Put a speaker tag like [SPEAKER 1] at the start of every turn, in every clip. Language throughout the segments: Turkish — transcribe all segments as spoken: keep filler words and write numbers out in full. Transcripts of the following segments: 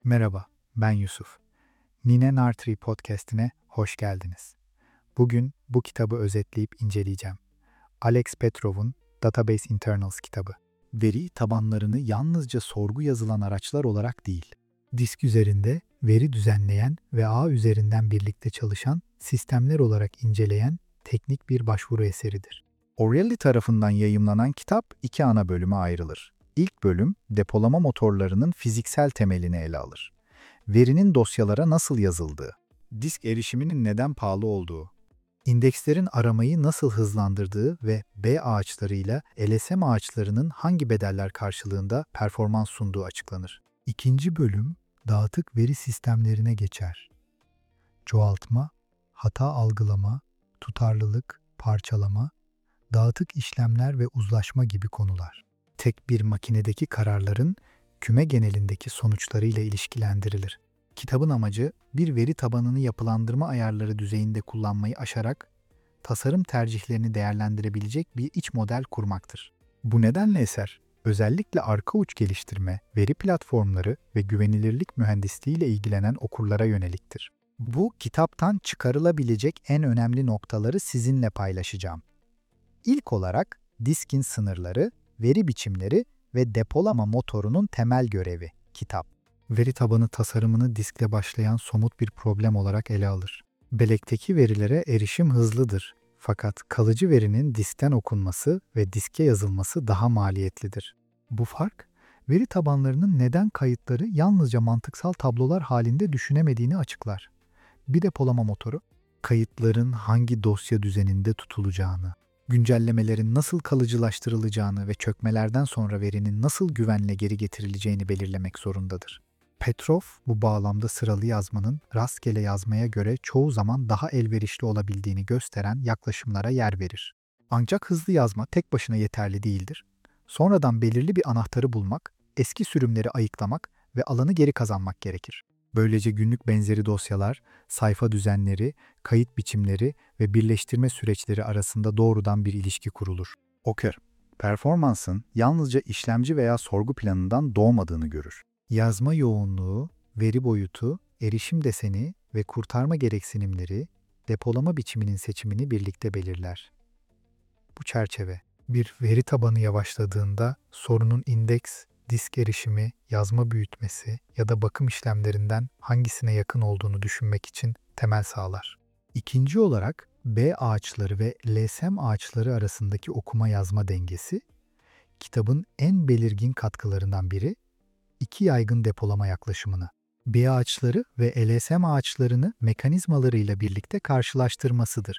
[SPEAKER 1] Merhaba, ben Yusuf. Nine Nartree podcast'ine hoş geldiniz. Bugün bu kitabı özetleyip inceleyeceğim. Alex Petrov'un Database Internals kitabı. Veri tabanlarını yalnızca sorgu yazılan araçlar olarak değil, disk üzerinde veri düzenleyen ve ağ üzerinden birlikte çalışan sistemler olarak inceleyen teknik bir başvuru eseridir. O'Reilly tarafından yayımlanan kitap iki ana bölüme ayrılır. İlk bölüm, depolama motorlarının fiziksel temelini ele alır. Verinin dosyalara nasıl yazıldığı, disk erişiminin neden pahalı olduğu, indekslerin aramayı nasıl hızlandırdığı ve B ağaçlarıyla L S M ağaçlarının hangi bedeller karşılığında performans sunduğu açıklanır. İkinci bölüm, dağıtık veri sistemlerine geçer. Çoğaltma, hata algılama, tutarlılık, parçalama, dağıtık işlemler ve uzlaşma gibi konular. Tek bir makinedeki kararların küme genelindeki sonuçlarıyla ilişkilendirilir. Kitabın amacı bir veri tabanını yapılandırma ayarları düzeyinde kullanmayı aşarak tasarım tercihlerini değerlendirebilecek bir iç model kurmaktır. Bu nedenle eser, özellikle arka uç geliştirme, veri platformları ve güvenilirlik mühendisliği ile ilgilenen okurlara yöneliktir. Bu kitaptan çıkarılabilecek en önemli noktaları sizinle paylaşacağım. İlk olarak diskin sınırları, veri biçimleri ve depolama motorunun temel görevi, kitap. Veri tabanı tasarımını diskle başlayan somut bir problem olarak ele alır. Bellekteki verilere erişim hızlıdır. Fakat kalıcı verinin diskten okunması ve diske yazılması daha maliyetlidir. Bu fark, veri tabanlarının neden kayıtları yalnızca mantıksal tablolar halinde düşünemediğini açıklar. Bir depolama motoru, kayıtların hangi dosya düzeninde tutulacağını, güncellemelerin nasıl kalıcılaştırılacağını ve çökmelerden sonra verinin nasıl güvenle geri getirileceğini belirlemek zorundadır. Petrov, bu bağlamda sıralı yazmanın rastgele yazmaya göre çoğu zaman daha elverişli olabildiğini gösteren yaklaşımlara yer verir. Ancak hızlı yazma tek başına yeterli değildir. Sonradan belirli bir anahtarı bulmak, eski sürümleri ayıklamak ve alanı geri kazanmak gerekir. Böylece günlük benzeri dosyalar, sayfa düzenleri, kayıt biçimleri ve birleştirme süreçleri arasında doğrudan bir ilişki kurulur. Okur, performansın yalnızca işlemci veya sorgu planından doğmadığını görür. Yazma yoğunluğu, veri boyutu, erişim deseni ve kurtarma gereksinimleri, depolama biçiminin seçimini birlikte belirler. Bu çerçeve, bir veri tabanı yavaşladığında sorunun indeks, disk erişimi, yazma büyütmesi ya da bakım işlemlerinden hangisine yakın olduğunu düşünmek için temel sağlar. İkinci olarak B ağaçları ve L S M ağaçları arasındaki okuma yazma dengesi, kitabın en belirgin katkılarından biri, iki yaygın depolama yaklaşımını, B ağaçları ve L S M ağaçlarını mekanizmalarıyla birlikte karşılaştırmasıdır.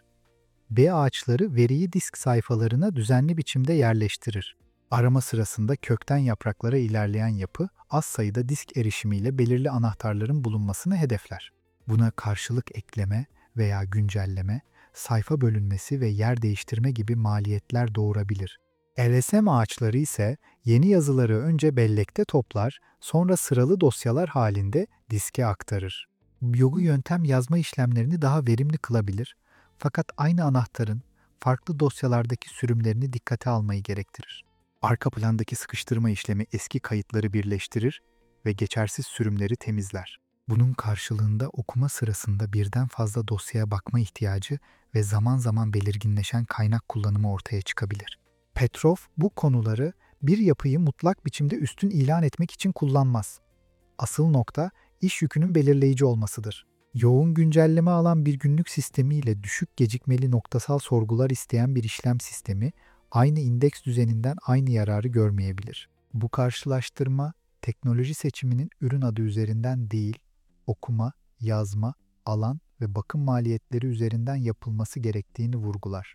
[SPEAKER 1] B ağaçları veriyi disk sayfalarına düzenli biçimde yerleştirir. Arama sırasında kökten yapraklara ilerleyen yapı, az sayıda disk erişimiyle belirli anahtarların bulunmasını hedefler. Buna karşılık ekleme veya güncelleme, sayfa bölünmesi ve yer değiştirme gibi maliyetler doğurabilir. L S M ağaçları ise yeni yazıları önce bellekte toplar, sonra sıralı dosyalar halinde diske aktarır. Bu yöntem yazma işlemlerini daha verimli kılabilir, fakat aynı anahtarın farklı dosyalardaki sürümlerini dikkate almayı gerektirir. Arka plandaki sıkıştırma işlemi eski kayıtları birleştirir ve geçersiz sürümleri temizler. Bunun karşılığında okuma sırasında birden fazla dosyaya bakma ihtiyacı ve zaman zaman belirginleşen kaynak kullanımı ortaya çıkabilir. Petrov bu konuları bir yapıyı mutlak biçimde üstün ilan etmek için kullanmaz. Asıl nokta iş yükünün belirleyici olmasıdır. Yoğun güncelleme alan bir günlük sistemi ile düşük gecikmeli noktasal sorgular isteyen bir işlem sistemi, aynı indeks düzeninden aynı yararı görmeyebilir. Bu karşılaştırma, teknoloji seçiminin ürün adı üzerinden değil, okuma, yazma, alan ve bakım maliyetleri üzerinden yapılması gerektiğini vurgular.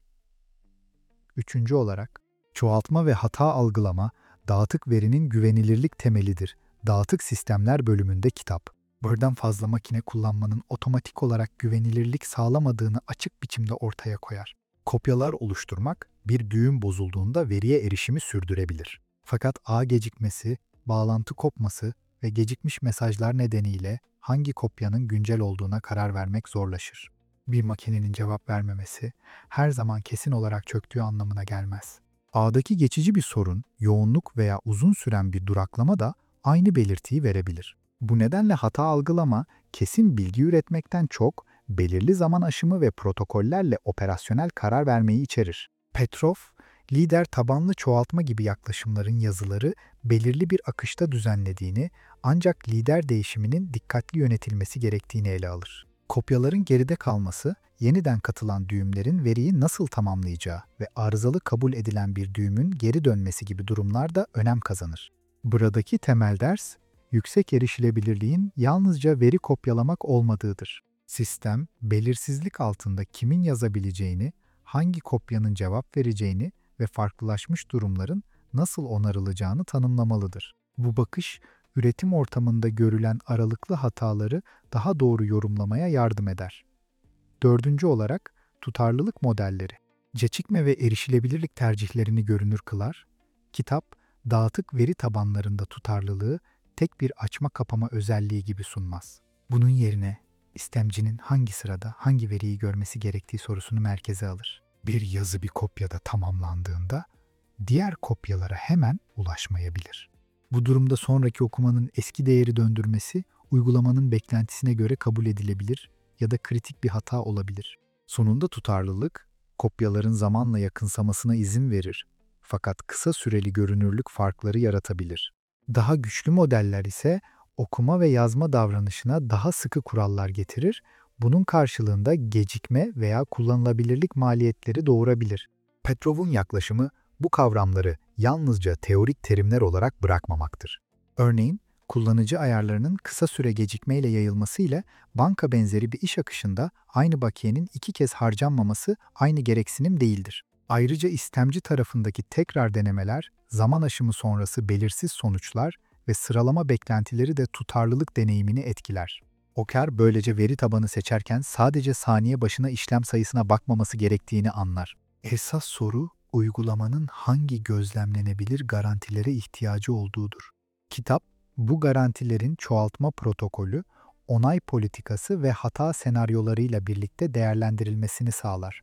[SPEAKER 1] Üçüncü olarak, çoğaltma ve hata algılama, dağıtık verinin güvenilirlik temelidir. Dağıtık sistemler bölümünde kitap, birden fazla makine kullanmanın otomatik olarak güvenilirlik sağlamadığını açık biçimde ortaya koyar. Kopyalar oluşturmak, bir düğüm bozulduğunda veriye erişimi sürdürebilir. Fakat ağ gecikmesi, bağlantı kopması ve gecikmiş mesajlar nedeniyle hangi kopyanın güncel olduğuna karar vermek zorlaşır. Bir makinenin cevap vermemesi her zaman kesin olarak çöktüğü anlamına gelmez. Ağdaki geçici bir sorun, yoğunluk veya uzun süren bir duraklama da aynı belirtiyi verebilir. Bu nedenle hata algılama, kesin bilgi üretmekten çok, belirli zaman aşımı ve protokollerle operasyonel karar vermeyi içerir. Petrov, lider tabanlı çoğaltma gibi yaklaşımların yazıları belirli bir akışta düzenlediğini, ancak lider değişiminin dikkatli yönetilmesi gerektiğini ele alır. Kopyaların geride kalması, yeniden katılan düğümlerin veriyi nasıl tamamlayacağı ve arızalı kabul edilen bir düğümün geri dönmesi gibi durumlarda önem kazanır. Buradaki temel ders, yüksek erişilebilirliğin yalnızca veri kopyalamak olmadığıdır. Sistem, belirsizlik altında kimin yazabileceğini, hangi kopyanın cevap vereceğini ve farklılaşmış durumların nasıl onarılacağını tanımlamalıdır. Bu bakış, üretim ortamında görülen aralıklı hataları daha doğru yorumlamaya yardım eder. Dördüncü olarak, tutarlılık modelleri. Gecikme ve erişilebilirlik tercihlerini görünür kılar. Kitap, dağıtık veri tabanlarında tutarlılığı tek bir açma kapama özelliği gibi sunmaz. Bunun yerine, istemcinin hangi sırada hangi veriyi görmesi gerektiği sorusunu merkeze alır. Bir yazı bir kopyada tamamlandığında, diğer kopyalara hemen ulaşmayabilir. Bu durumda sonraki okumanın eski değeri döndürmesi, uygulamanın beklentisine göre kabul edilebilir ya da kritik bir hata olabilir. Sonunda tutarlılık, kopyaların zamanla yakınsamasına izin verir, fakat kısa süreli görünürlük farkları yaratabilir. Daha güçlü modeller ise okuma ve yazma davranışına daha sıkı kurallar getirir, bunun karşılığında gecikme veya kullanılabilirlik maliyetleri doğurabilir. Petrov'un yaklaşımı bu kavramları yalnızca teorik terimler olarak bırakmamaktır. Örneğin, kullanıcı ayarlarının kısa süre gecikmeyle yayılması ile banka benzeri bir iş akışında aynı bakiyenin iki kez harcanmaması aynı gereksinim değildir. Ayrıca istemci tarafındaki tekrar denemeler, zaman aşımı sonrası belirsiz sonuçlar ve sıralama beklentileri de tutarlılık deneyimini etkiler. Oker böylece veri tabanı seçerken sadece saniye başına işlem sayısına bakmaması gerektiğini anlar. Esas soru, uygulamanın hangi gözlemlenebilir garantilere ihtiyacı olduğudur. Kitap, bu garantilerin çoğaltma protokolü, onay politikası ve hata senaryolarıyla birlikte değerlendirilmesini sağlar.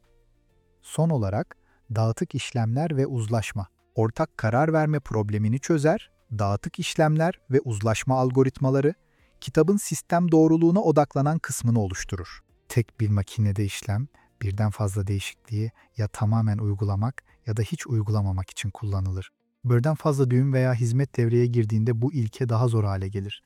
[SPEAKER 1] Son olarak, dağıtık işlemler ve uzlaşma. Ortak karar verme problemini çözer, dağıtık işlemler ve uzlaşma algoritmaları, kitabın sistem doğruluğuna odaklanan kısmını oluşturur. Tek bir makinede işlem, birden fazla değişikliği ya tamamen uygulamak ya da hiç uygulamamak için kullanılır. Birden fazla düğüm veya hizmet devreye girdiğinde bu ilke daha zor hale gelir.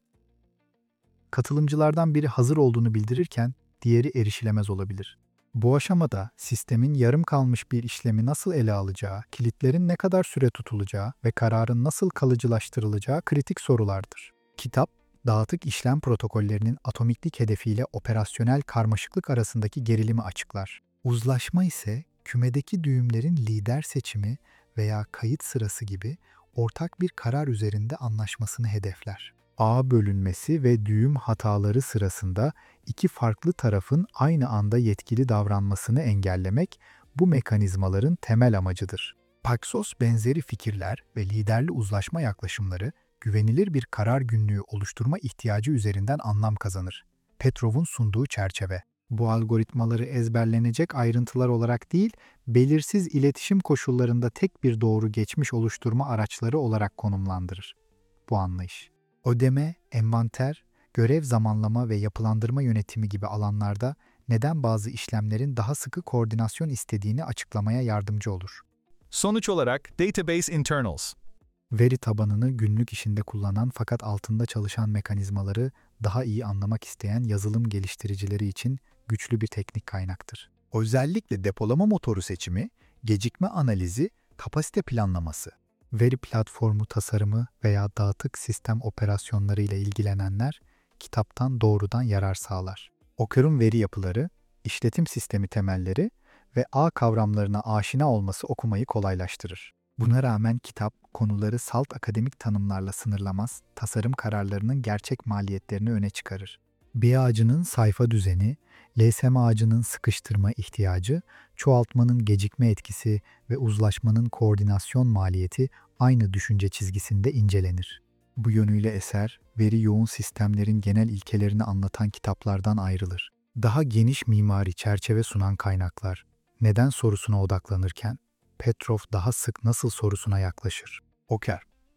[SPEAKER 1] Katılımcılardan biri hazır olduğunu bildirirken diğeri erişilemez olabilir. Bu aşamada sistemin yarım kalmış bir işlemi nasıl ele alacağı, kilitlerin ne kadar süre tutulacağı ve kararın nasıl kalıcılaştırılacağı kritik sorulardır. Kitap, dağıtık işlem protokollerinin atomiklik hedefiyle operasyonel karmaşıklık arasındaki gerilimi açıklar. Uzlaşma ise kümedeki düğümlerin lider seçimi veya kayıt sırası gibi ortak bir karar üzerinde anlaşmasını hedefler. Ağ bölünmesi ve düğüm hataları sırasında iki farklı tarafın aynı anda yetkili davranmasını engellemek bu mekanizmaların temel amacıdır. Paxos benzeri fikirler ve liderli uzlaşma yaklaşımları güvenilir bir karar günlüğü oluşturma ihtiyacı üzerinden anlam kazanır. Petrov'un sunduğu çerçeve. Bu algoritmaları ezberlenecek ayrıntılar olarak değil, belirsiz iletişim koşullarında tek bir doğru geçmiş oluşturma araçları olarak konumlandırır. Bu anlayış, ödeme, envanter, görev zamanlama ve yapılandırma yönetimi gibi alanlarda neden bazı işlemlerin daha sıkı koordinasyon istediğini açıklamaya yardımcı olur.
[SPEAKER 2] Sonuç olarak Database Internals.
[SPEAKER 1] Veri tabanını günlük işinde kullanan fakat altında çalışan mekanizmaları daha iyi anlamak isteyen yazılım geliştiricileri için güçlü bir teknik kaynaktır. Özellikle depolama motoru seçimi, gecikme analizi, kapasite planlaması, veri platformu tasarımı veya dağıtık sistem operasyonları ile ilgilenenler kitaptan doğrudan yarar sağlar. Oker'un veri yapıları, işletim sistemi temelleri ve ağ kavramlarına aşina olması okumayı kolaylaştırır. Buna rağmen kitap konuları salt akademik tanımlarla sınırlamaz, tasarım kararlarının gerçek maliyetlerini öne çıkarır. Bir ağacının sayfa düzeni, L S M ağacının sıkıştırma ihtiyacı, çoğaltmanın gecikme etkisi ve uzlaşmanın koordinasyon maliyeti aynı düşünce çizgisinde incelenir. Bu yönüyle eser, veri yoğun sistemlerin genel ilkelerini anlatan kitaplardan ayrılır. Daha geniş mimari çerçeve sunan kaynaklar, neden sorusuna odaklanırken, Petrov daha sık nasıl sorusuna yaklaşır. Oker,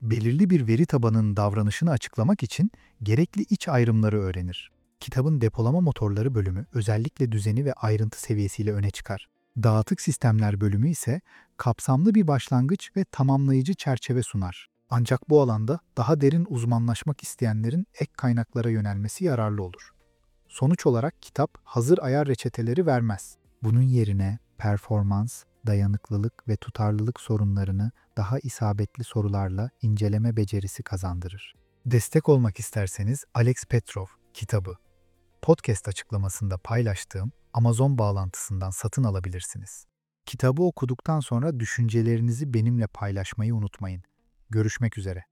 [SPEAKER 1] Belirli bir veri tabanının davranışını açıklamak için gerekli iç ayrımları öğrenir. Kitabın depolama motorları bölümü özellikle düzeni ve ayrıntı seviyesiyle öne çıkar. Dağıtık sistemler bölümü ise kapsamlı bir başlangıç ve tamamlayıcı çerçeve sunar. Ancak bu alanda daha derin uzmanlaşmak isteyenlerin ek kaynaklara yönelmesi yararlı olur. Sonuç olarak kitap hazır ayar reçeteleri vermez. Bunun yerine performans, dayanıklılık ve tutarlılık sorunlarını daha isabetli sorularla inceleme becerisi kazandırır. Destek olmak isterseniz Alex Petrov kitabı podcast açıklamasında paylaştığım Amazon bağlantısından satın alabilirsiniz. Kitabı okuduktan sonra düşüncelerinizi benimle paylaşmayı unutmayın. Görüşmek üzere.